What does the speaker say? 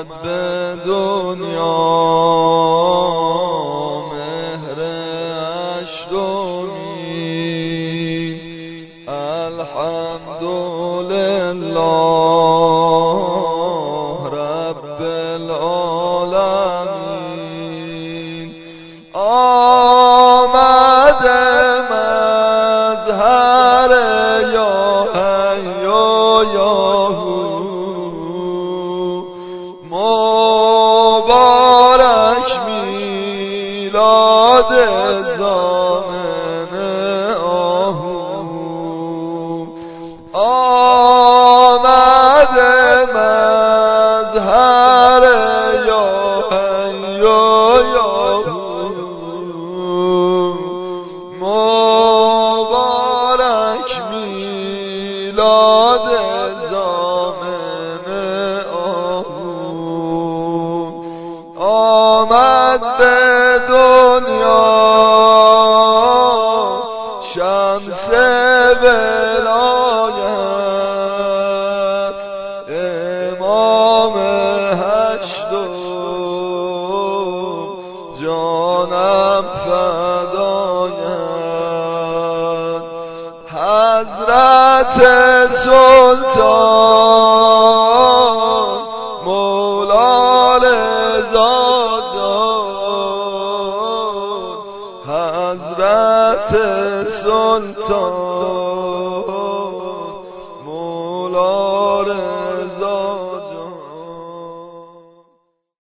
آمد به دنیا مهر اشدمی الحمدلله رب العالمین آمد مظهر یا حیو یا مبارک میلاد زامن آهو آمد مظهر یا حیو یا مبارک میلاد زامن آمد به دنیا شمس ولایت امام هشتم جانم فدایت حضرت سلطان مولا رضا جان حضرت سلطان